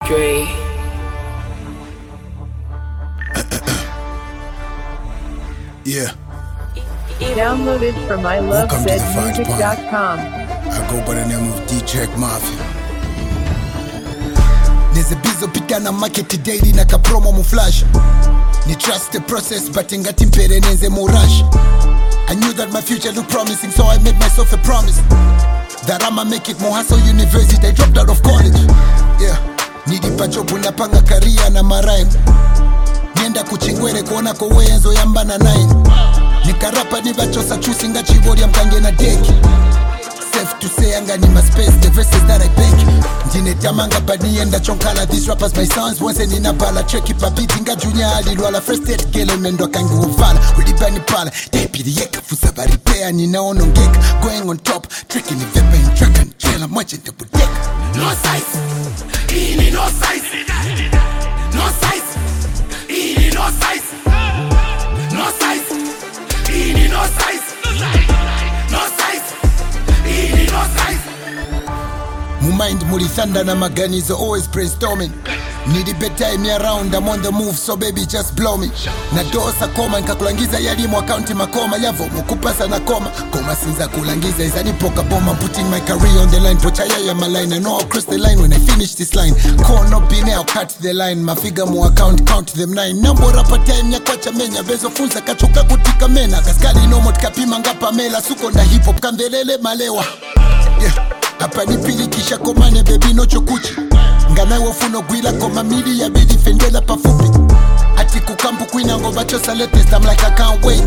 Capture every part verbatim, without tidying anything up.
Dre. Yeah. Downloaded from I love zed music dot com. I go by the name of D-Track Mafia. Neze bizo pita na market daily na ka promo mu flash. Ni trust the process but ngati mpere nenze mu rush. I knew that my future looked promising, so I made myself a promise that I'ma make it Mohaso University. I dropped out of college. Yeah. Nidipa jobu napanga career na marime. Nienda kuchingwere kuona ko wenzo yambana nine. Nikarapa nibachosa chusi nga chibori ya mkange na deki. Safe to say anga ni my space, the verses that I bake. Ndine tamanga bani enda chonkala, these rappers my sons. Once nina bala, treki pa beat nga junior alilwala. First aid gele mendo kangi uvala. Ulibani pala, deputy yeka fusaba repair. Nina ono ngeka, going on top. Treki ni vepa in track and trailer, mwache ntebu deka. No size, ini no size. No size, ini no size. No size, ini no size. No size, ini no size. Mu mind muli thunder na magani is always brainstorming. Need a better time around, I'm on the move, so baby just blow me. Na dosa koma, nkakulangiza yalimu akaunti makoma. Yavo mukupasa na koma, koma sinza kulangiza. Izani poka bomb, I'm putting my career on the line. Pochaya ya my line, I know I'll cross the line when I finish this line. Call no bine, I'll cut the line. Mafiga mu account, count them nine. Nambo rapa time ya kwacha menya. Bezo funza kachuka kutika mena. Kaskali no mod kapima ngapa mela. Suko na hip hop, kandelele malewa. Yeah. Hapa nipili kisha komane baby no chokuchi. Ngana wofuno gwila koma mili ya bidi fendela pafupi. Ati kukampu kwina ngoba chosa latest, I'm like I can't wait.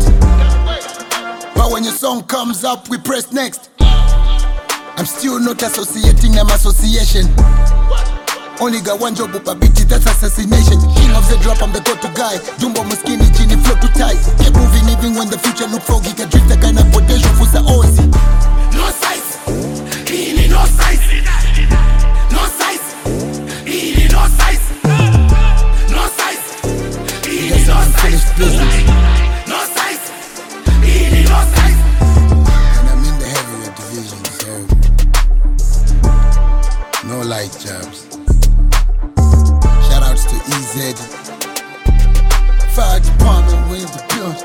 But when your song comes up we press next. I'm still not associating them association. Only got one job up biti, that's assassination. King of the drop, I'm the go-to guy. Jumbo muskini chini flow too tight. Keep moving even when the future look foggy. Can drift the kind of potential for the Ozi. No size, ini no size. No size, ini no size. No size, ini no size. No size, ini no size. And I'm in the heavyweight division, so no light jabs. Shoutouts to E Z, Fire Department, Wayne the Pure.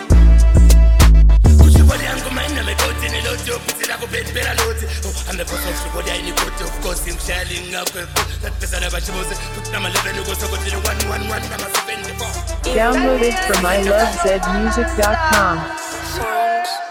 I'm the professional body, I need to of course him shelling up. That person ever chose it. Put them a level, you go so go to the one, one, one, I'm a seven. Downloaded from I love zed music dot com. Sounds.